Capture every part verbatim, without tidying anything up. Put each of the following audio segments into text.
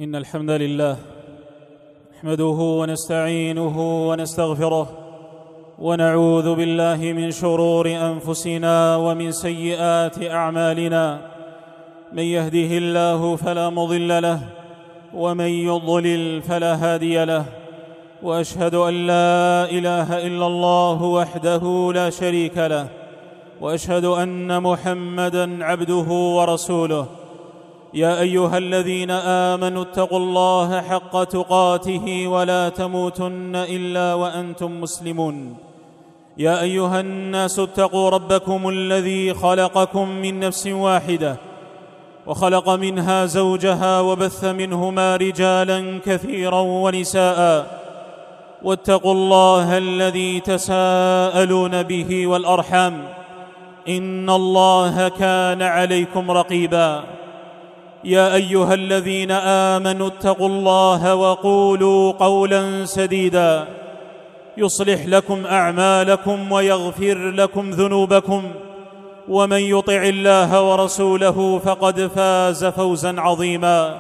إن الحمد لله نحمده ونستعينه ونستغفره ونعوذ بالله من شرور أنفسنا ومن سيئات أعمالنا. من يهده الله فلا مضل له ومن يضلل فلا هادي له، وأشهد أن لا إله إلا الله وحده لا شريك له، وأشهد أن محمدًا عبده ورسوله. يا أيها الذين آمنوا اتقوا الله حق تقاته ولا تموتن إلا وأنتم مسلمون. يا أيها الناس اتقوا ربكم الذي خلقكم من نفس واحدة وخلق منها زوجها وبث منهما رجالا كثيرا ونساء، واتقوا الله الذي تساءلون به والأرحام، إن الله كان عليكم رقيبا. يا أيها الذين آمنوا اتقوا الله وقولوا قولا سديدا يصلح لكم أعمالكم ويغفر لكم ذنوبكم، ومن يطع الله ورسوله فقد فاز فوزا عظيما.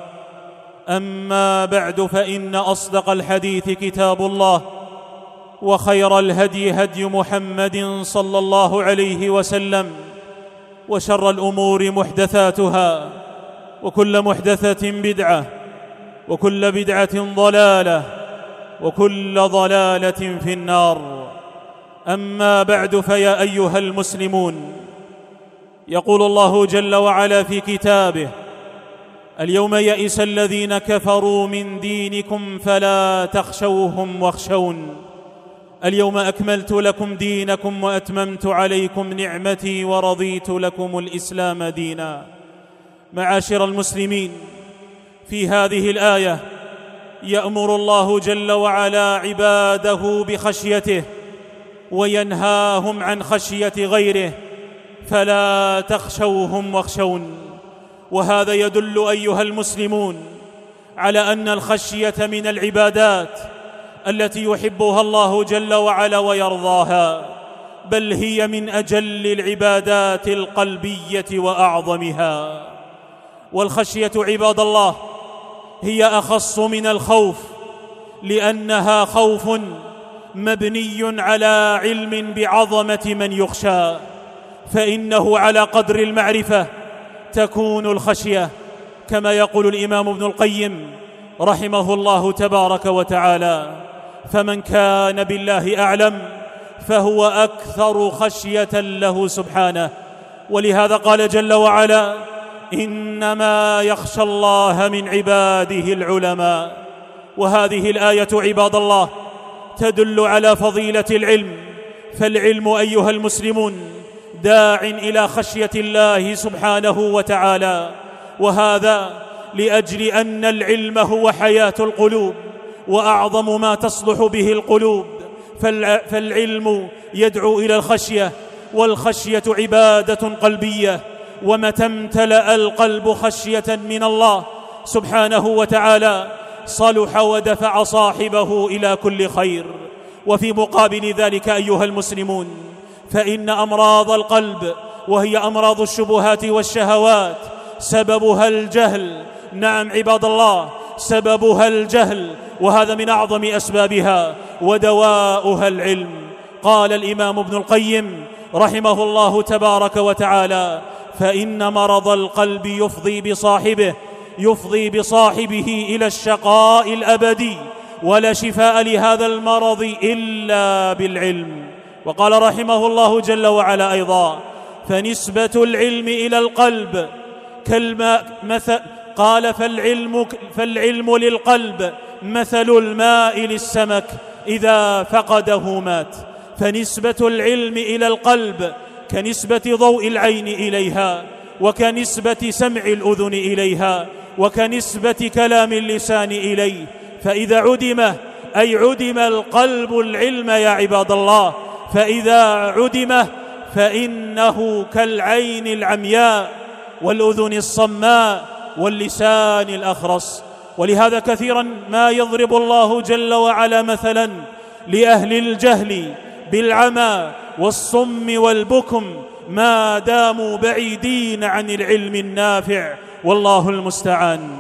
أما بعد، فإن أصدق الحديث كتاب الله، وخير الهدي هدي محمد صلى الله عليه وسلم، وشر الأمور محدثاتها، وكل محدثة بدعة، وكل بدعة ضلالة، وكل ضلالة في النار. أما بعد، فيا أيها المسلمون، يقول الله جل وعلا في كتابه: اليوم يئس الذين كفروا من دينكم فلا تخشوهم واخشون، اليوم أكملت لكم دينكم وأتممت عليكم نعمتي ورضيت لكم الإسلام دينا. معاشر المسلمين، في هذه الآية يأمر الله جل وعلا عباده بخشيته وينهاهم عن خشية غيره، فلا تخشوهم واخشون. وهذا يدل أيها المسلمون على أن الخشية من العبادات التي يحبها الله جل وعلا ويرضاها، بل هي من أجل العبادات القلبية وأعظمها. والخشية عباد الله هي أخص من الخوف، لأنها خوف مبني على علم بعظمة من يخشى، فإنه على قدر المعرفة تكون الخشية، كما يقول الإمام ابن القيم رحمه الله تبارك وتعالى: فمن كان بالله أعلم فهو أكثر خشية له سبحانه. ولهذا قال جل وعلا: إنما يخشى الله من عباده العلماء. وهذه الآية عباد الله تدل على فضيلة العلم، فالعلم أيها المسلمون داع إلى خشية الله سبحانه وتعالى، وهذا لأجل أن العلم هو حياة القلوب وأعظم ما تصلح به القلوب، فالعلم يدعو إلى الخشية، والخشية عبادة قلبية، ومتى امتلأ القلب خشية من الله سبحانه وتعالى صلح ودفع صاحبه إلى كل خير. وفي مقابل ذلك أيها المسلمون، فإن أمراض القلب، وهي أمراض الشبهات والشهوات، سببها الجهل. نعم عباد الله، سببها الجهل، وهذا من أعظم أسبابها، ودواؤها العلم. قال الإمام ابن القيم رحمه الله تبارك وتعالى: فإن مرض القلب يفضي بصاحبه يفضي بصاحبه إلى الشقاء الأبدي، ولا شفاء لهذا المرض إلا بالعلم. وقال رحمه الله جل وعلا أيضا: فنسبة العلم إلى القلب كالماء مثل قال فالعلم, فالعلم للقلب مثل الماء للسمك إذا فقده مات. فنسبة العلم إلى القلب كنسبة ضوء العين إليها، وكنسبة سمع الأذن إليها، وكنسبة كلام اللسان إليه. فإذا عدم أي عدم القلب العلم يا عباد الله، فإذا عدم فإنه كالعين العمياء والأذن الصماء واللسان الأخرس. ولهذا كثيرا ما يضرب الله جل وعلا مثلا لأهل الجهل بالعمى والصم والبكم ما داموا بعيدين عن العلم النافع، والله المستعان.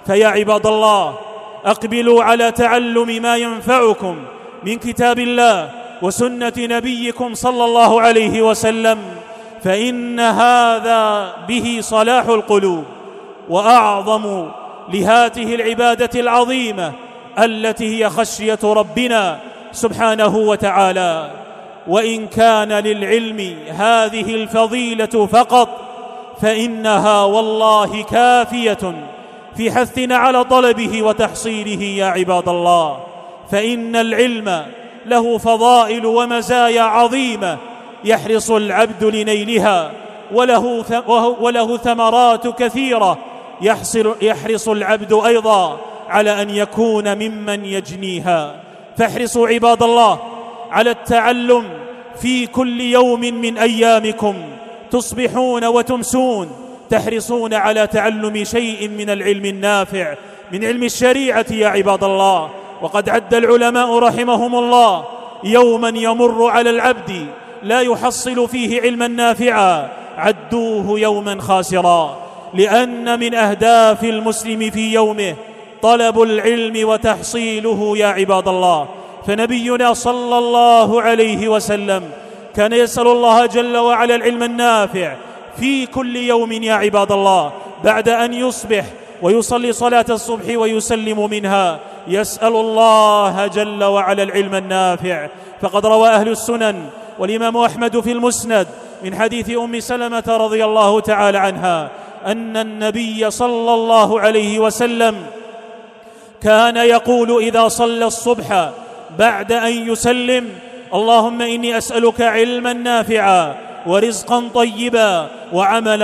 فيا عباد الله، أقبلوا على تعلم ما ينفعكم من كتاب الله وسنة نبيكم صلى الله عليه وسلم، فإن هذا به صلاح القلوب وأعظم لهذه العبادة العظيمة التي هي خشية ربنا سبحانه وتعالى. وإن كان للعلم هذه الفضيلة فقط فإنها والله كافية في حثنا على طلبه وتحصيله يا عباد الله، فإن العلم له فضائل ومزايا عظيمة يحرص العبد لنيلها، وله, وله ثمرات كثيرة يحرص العبد أيضا على أن يكون ممن يجنيها. فاحرصوا عباد الله على التعلم في كل يوم من أيامكم، تصبحون وتمسون تحرصون على تعلم شيء من العلم النافع، من علم الشريعة يا عباد الله. وقد عد العلماء رحمهم الله يوما يمر على العبد لا يحصل فيه علما نافعا عدوه يوما خاسرا، لأن من أهداف المسلم في يومه طلب العلم وتحصيله يا عباد الله. فنبينا صلى الله عليه وسلم كان يسأل الله جل وعلا العلم النافع في كل يوم يا عباد الله، بعد أن يصبح ويصلي صلاة الصبح ويسلم منها يسأل الله جل وعلا العلم النافع. فقد روى أهل السنن والإمام أحمد في المسند من حديث أم سلمة رضي الله تعالى عنها أن النبي صلى الله عليه وسلم كان يقول إذا صلى الصبح بعد أن يسلم: اللهم إني أسألك علما نافعا ورزقا طيبا وعملا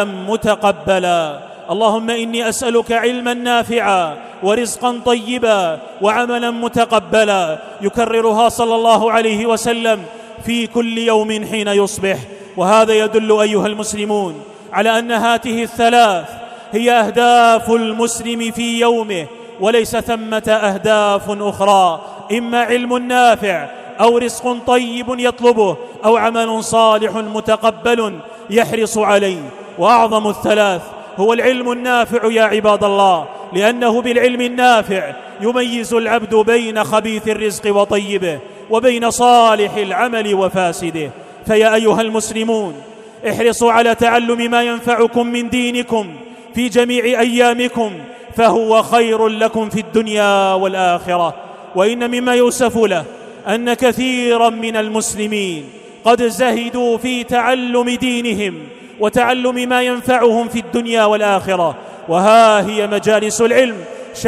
متقبلا. اللهم إني أسألك علما نافعا ورزقا طيبا وعملا متقبلا، يكررها صلى الله عليه وسلم في كل يوم حين يصبح. وهذا يدل أيها المسلمون على أن هذه الثلاث هي أهداف المسلم في يومه، وليس ثمة أهداف أخرى، إما علم نافع أو رزق طيب يطلبه أو عمل صالح متقبل يحرص عليه. وأعظم الثلاث هو العلم النافع يا عباد الله، لأنه بالعلم النافع يميز العبد بين خبيث الرزق وطيبه وبين صالح العمل وفاسده. فيا أيها المسلمون، احرصوا على تعلم ما ينفعكم من دينكم في جميع أيامكم، فهو خير لكم في الدنيا والآخرة. وإن مما يؤسف له أن كثيرا من المسلمين قد زهدوا في تعلم دينهم وتعلم ما ينفعهم في الدنيا والآخرة، وها هي مجالس العلم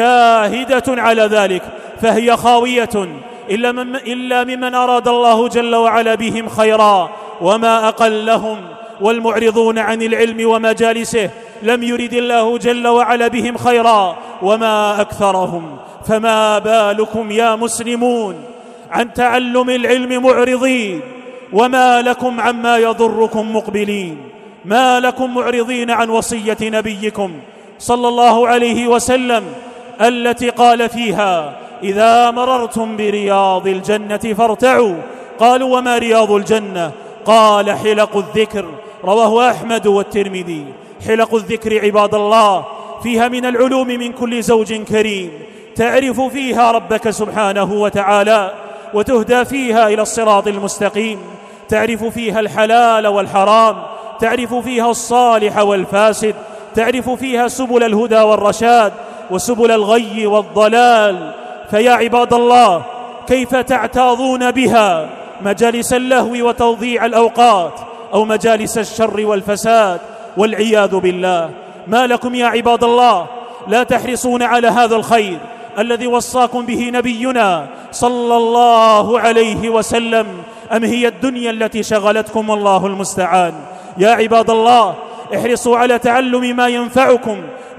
شاهدة على ذلك، فهي خاوية إلا, من إلا ممن أراد الله جل وعلا بهم خيرا، وما أقلهم. والمعرضون عن العلم ومجالسه لم يرد الله جل وعلا بهم خيرا، وما أكثرهم. فما بالكم يا مسلمون عن تعلم العلم معرضين، وما لكم عما يضركم مقبلين؟ ما لكم معرضين عن وصية نبيكم صلى الله عليه وسلم التي قال فيها: إذا مررتم برياض الجنة فارتعوا. قالوا: وما رياض الجنة؟ قال: حلق الذكر. رواه أحمد والترمذي. حلق الذكر عباد الله فيها من العلوم من كل زوج كريم، تعرف فيها ربك سبحانه وتعالى، وتهدى فيها إلى الصراط المستقيم، تعرف فيها الحلال والحرام، تعرف فيها الصالح والفاسد، تعرف فيها سبل الهدى والرشاد وسبل الغي والضلال. فيا عباد الله، كيف تعتاضون بها مجالس اللهو وتضييع الأوقات، أو مجالس الشر والفساد والعياذ بالله؟ ما لكم يا عباد الله لا تحرصون على هذا الخير الذي وصاكم به نبينا صلى الله عليه وسلم؟ أم هي الدنيا التي شغلتكم؟ الله المستعان. يا عباد الله، احرصوا على تعلم ما ينفعكم،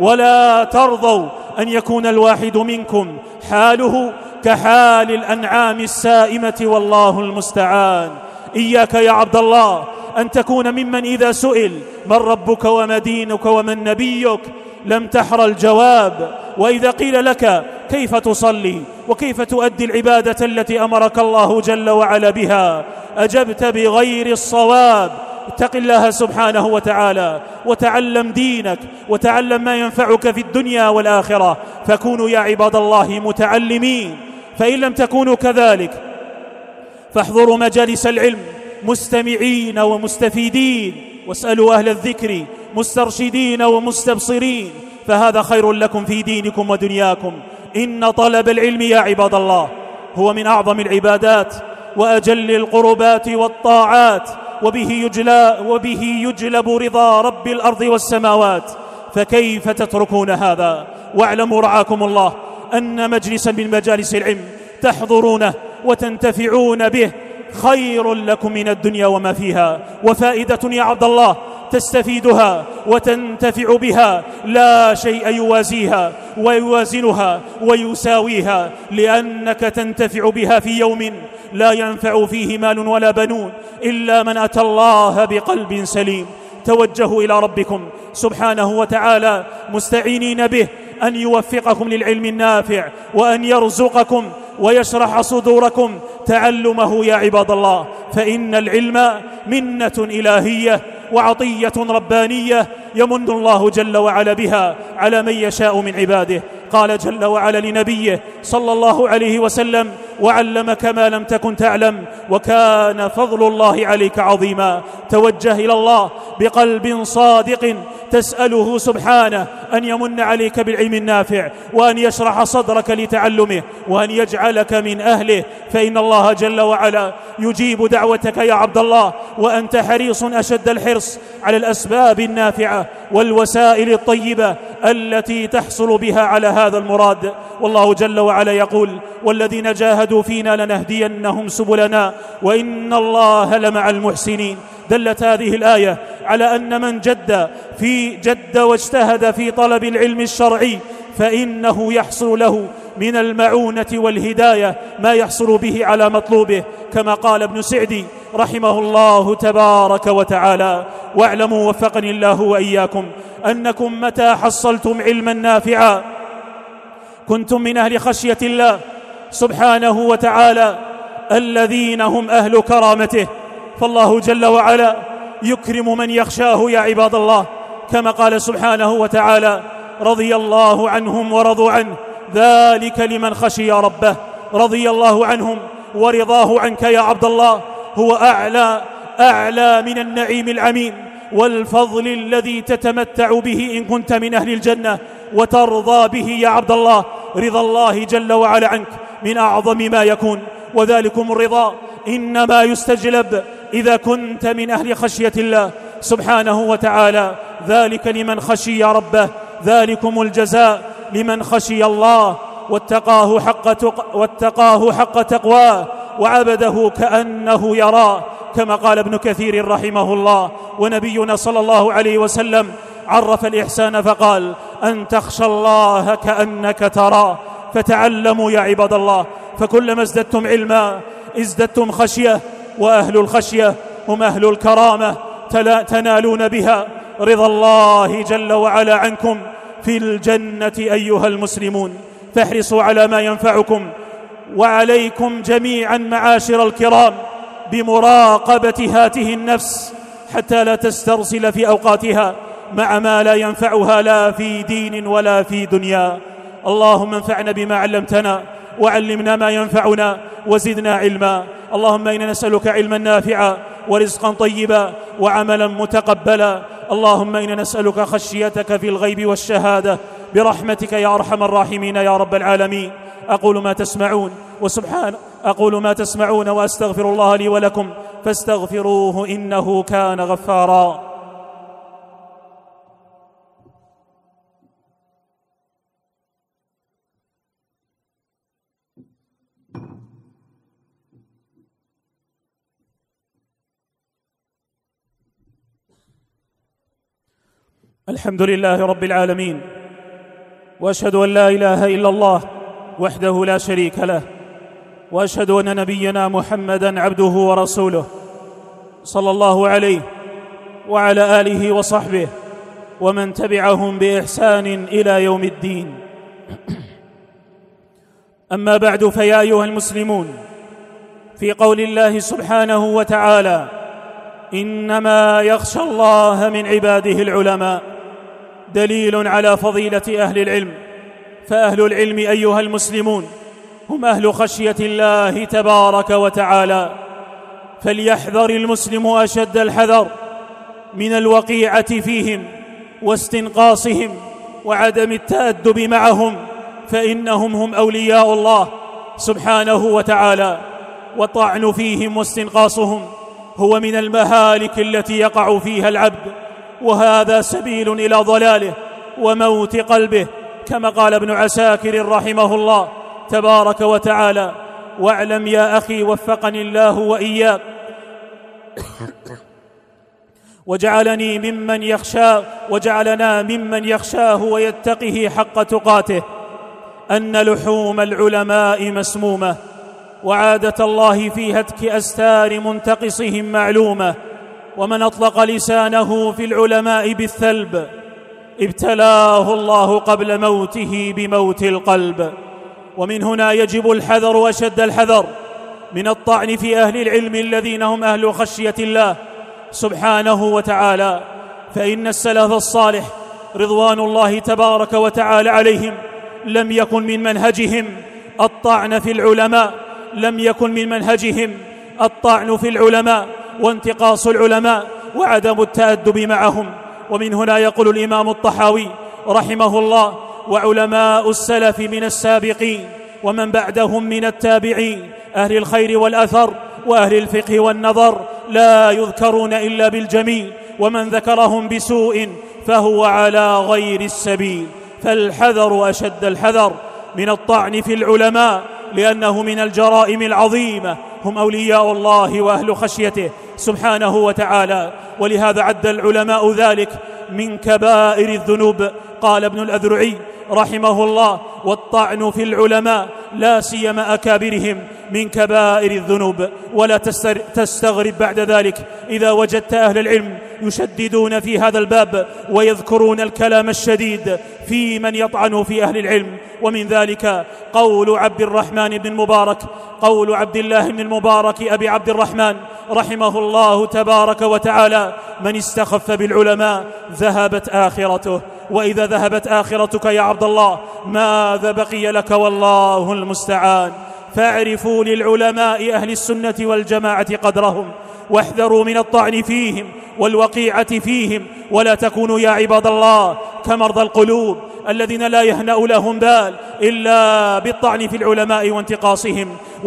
ولا ترضوا أن يكون الواحد منكم حاله كحال الأنعام السائمة، والله المستعان. إياك يا عبد الله أن تكون ممن إذا سئل من ربك وما دينك ومن نبيك لم تحر الجواب، وإذا قيل لك كيف تصلي وكيف تؤدي العبادة التي أمرك الله جل وعلا بها أجبت بغير الصواب، اتق الله سبحانه وتعالى وتعلم دينك وتعلم ما ينفعك في الدنيا والآخرة، فكونوا يا عباد الله متعلمين. فإن لم تكونوا كذلك فاحضروا مجالس العلم مستمعين ومستفيدين، واسألوا أهل الذكر مسترشدين ومستبصرين، فهذا خير لكم في دينكم ودنياكم. إن طلب العلم يا عباد الله هو من أعظم العبادات وأجل القربات والطاعات، وبه يجلى وبه يجلب رضا رب الأرض والسماوات، فكيف تتركون هذا؟ واعلموا رعاكم الله أن مجلسا من مجالس العلم تحضرونه وتنتفعون به خير لكم من الدنيا وما فيها، وفائدة يا عبد الله تستفيدها وتنتفع بها لا شيء يوازيها ويوازنها ويساويها، لأنك تنتفع بها في يوم لا ينفع فيه مال ولا بنون إلا من أتى الله بقلب سليم. توجهوا إلى ربكم سبحانه وتعالى مستعينين به أن يوفقكم للعلم النافع، وأن يرزقكم ويشرح صدوركم تعلمه يا عباد الله، فإن العلم منة إلهية وعطية ربانية يمن الله جل وعلا بها على من يشاء من عباده. قال جل وعلا لنبيه صلى الله عليه وسلم: وعلمك ما لم تكن تعلم وكان فضل الله عليك عظيما. توجه إلى الله بقلب صادق تسأله سبحانه أن يمن عليك بالعلم النافع، وأن يشرح صدرك لتعلمه، وأن يجعلك من أهله، فإن الله جل وعلا يجيب دعوتك يا عبد الله، وأنت حريص أشد الحرص على الأسباب النافعة والوسائل الطيبة التي تحصل بها على هذا المراد. والله جل وعلا يقول: والذين جاهدوا فينا لنهدينهم سبلنا وإن الله لمع المحسنين. دلت هذه الآية على أن من جد في جد واجتهد في طلب العلم الشرعي فإنه يحصل له من المعونة والهداية ما يحصل به على مطلوبه، كما قال ابن سعدي رحمه الله تبارك وتعالى: واعلموا وفقني الله وإياكم أنكم متى حصلتم علما نافعا كنتم من أهل خشية الله سبحانه وتعالى الذين هم أهل كرامته، فالله جل وعلا يكرم من يخشاه يا عباد الله، كما قال سبحانه وتعالى: رضي الله عنهم ورضوا عنه ذلك لمن خشي ربه. رضي الله عنهم ورضاه عنك يا عبد الله هو أعلى أعلى من النعيم العميم والفضل الذي تتمتع به إن كنت من أهل الجنة وترضى به يا عبد الله. رضا الله جل وعلا عنك من أعظم ما يكون، وذلكم الرضا إنما يستجلب إذا كنت من أهل خشية الله سبحانه وتعالى. ذلك لمن خشي ربه، ذلكم الجزاء لمن خشي الله واتقاه حق, تق... واتقاه حق تقواه وعبده كأنه يراه، كما قال ابن كثير رحمه الله. ونبينا صلى الله عليه وسلم عرف الإحسان فقال: أن تخشى الله كأنك تراه. فتعلموا يا عباد الله، فكلما ازددتم علما ازددتم خشية، وأهل الخشية هم أهل الكرامة تنالون بها رضا الله جل وعلا عنكم في الجنة أيها المسلمون. فاحرصوا على ما ينفعكم، وعليكم جميعا معاشر الكرام بمراقبة هاته النفس حتى لا تسترسل في أوقاتها مع ما لا ينفعها لا في دين ولا في دنيا. اللهم انفعنا بما علمتنا وعلمنا ما ينفعنا وزدنا علما. اللهم إنا نسألك علما نافعا ورزقا طيبا وعملا متقبلا. اللهم إنا نسألك خشيتك في الغيب والشهادة برحمتك يا أرحم الراحمين يا رب العالمين. أقول ما تسمعون وسبحان أقول ما تسمعون وأستغفر الله لي ولكم فاستغفروه إنه كان غفارا. الحمد لله رب العالمين، وأشهد أن لا إله إلا الله وحده لا شريك له، وأشهد أن نبينا محمدًا عبده ورسوله صلى الله عليه وعلى آله وصحبه ومن تبعهم بإحسان إلى يوم الدين. أما بعد، فيا أيها المسلمون، في قول الله سبحانه وتعالى: إنما يخشى الله من عباده العلماء، دليل على فضيلة أهل العلم. فأهل العلم أيها المسلمون هم أهل خشية الله تبارك وتعالى، فليحذر المسلم أشد الحذر من الوقيعة فيهم واستنقاصهم وعدم التأدب معهم، فإنهم هم أولياء الله سبحانه وتعالى، والطعن فيهم واستنقاصهم هو من المهالك التي يقع فيها العبد، وهذا سبيل إلى ضلاله وموت قلبه، كما قال ابن عساكر رحمه الله تبارك وتعالى: واعلم يا أخي وفقني الله وإياك وجعلني ممن يخشاه وجعلنا ممن يخشاه ويتقه حق تقاته، أن لحوم العلماء مسمومة، وعادة الله في هتك أستار منتقصهم معلومة، ومن أطلق لسانه في العلماء بالثلب ابتلاه الله قبل موته بموت القلب. ومن هنا يجب الحذر وأشد الحذر من الطعن في أهل العلم الذين هم أهل خشية الله سبحانه وتعالى، فإن السلف الصالح رضوان الله تبارك وتعالى عليهم لم يكن من منهجهم الطعن في العلماء، لم يكن من منهجهم الطعن في العلماء وانتقاص العلماء وعدم التأدب معهم. ومن هنا يقول الإمام الطحاوي رحمه الله: وعلماء السلف من السابقين ومن بعدهم من التابعين أهل الخير والأثر وأهل الفقه والنظر لا يذكرون إلا بالجميل، ومن ذكرهم بسوء فهو على غير السبيل. فالحذر أشد الحذر من الطعن في العلماء، لأنه من الجرائم العظيمة، هم أولياء الله وأهل خشيته سبحانه وتعالى، ولهذا عد العلماء ذلك من كبائر الذنوب. قال ابن الأذرعي رحمه الله: والطعن في العلماء لا سيما أكابرهم من كبائر الذنوب. ولا تستغرب بعد ذلك إذا وجدت أهل العلم يشددون في هذا الباب ويذكرون الكلام الشديد في من يطعن في أهل العلم. ومن ذلك قول عبد الرحمن بن المبارك قول عبد الله بن المبارك أبي عبد الرحمن رحمه الله تبارك وتعالى: من استخف بالعلماء ذهبت آخرته. وإذا ذهبت آخرتك يا عبد الله ماذا بقي لك؟ والله المستعان. فاعرفوا للعلماء أهل السنة والجماعة قدرهم، واحذروا من الطعن فيهم والوقيعة فيهم، ولا تكونوا يا عباد الله كمرضى القلوب الذين لا يهنأ لهم بال إلا بالطعن في العلماء وانتقاصهم.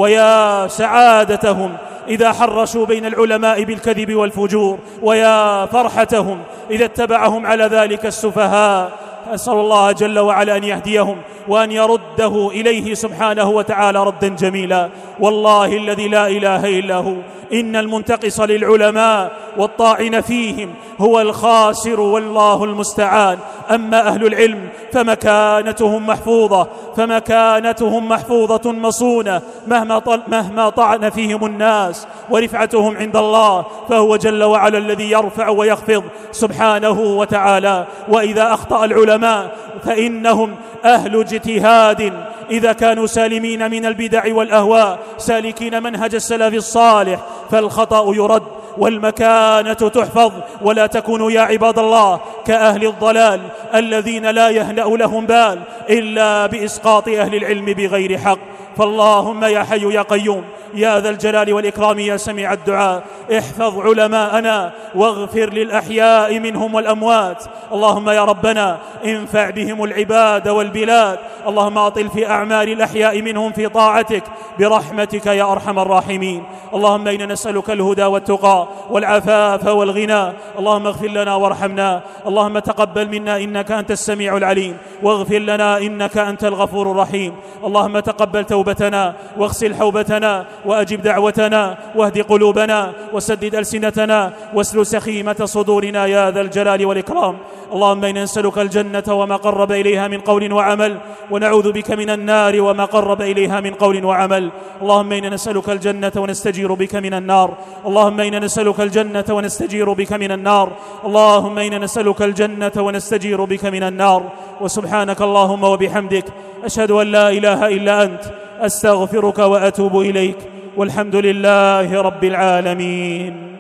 ويا سعادتهم إذا حرشوا بين العلماء بالكذب والفجور، ويا فرحتهم إذا اتبعهم على ذلك السفهاء. أسأل الله جل وعلا أن يهديهم وأن يرده إليه سبحانه وتعالى ردا جميلا. والله الذي لا إله إلا هو إن المنتقص للعلماء والطاعن فيهم هو الخاسر، والله المستعان. أما أهل العلم فمكانتهم محفوظة فمكانتهم محفوظة مصونة مهما, مهما طعن فيهم الناس، ورفعتهم عند الله فهو جل وعلا الذي يرفع ويخفض سبحانه وتعالى. وإذا أخطأ العلماء فإنهم أهل اجتهاد إذا كانوا سالمين من البدع والأهواء سالكين منهج السلف الصالح، فالخطأ يرد والمكانة تحفظ. ولا تكونوا يا عباد الله كأهل الضلال الذين لا يهنأ لهم بال إلا بإسقاط أهل العلم بغير حق. فاللهم يا حي يا قيوم يا ذا الجلال والإكرام يا سميع الدعاء احفظ علماءنا واغفر للأحياء منهم والأموات. اللهم يا ربنا انفع بهم العباد والبلاد. اللهم أطل في أعمال الأحياء منهم في طاعتك برحمتك يا أرحم الراحمين. اللهم إنا نسألك الهدى والتقى والعفاف والغنى. اللهم اغفر لنا وارحمنا. اللهم تقبل منا إنك أنت السميع العليم، واغفر لنا إنك أنت الغفور الرحيم. اللهم تقبل توبتنا واغسل حوبتنا وأجب دعوتنا واهد قلوبنا وسدد ألسنتنا واسل سخيمة صدورنا يا ذا الجلال والإكرام. اللهم إنا نسألك الجنة وما قرب إليها من قول وعمل، ونعوذ بك من النار وما قرب إليها من قول وعمل. اللهم إنا نسألك الجنة ونستجير بك من النار. اللهم إنا نسألك الجنة ونستجير بك من النار. اللهم إنا نسألك الجنة ونستجير بك من النار. وسبحانك اللهم وبحمدك أشهد أن لا إله إلا أنت أستغفرك وأتوب إليك، والحمد لله رب العالمين.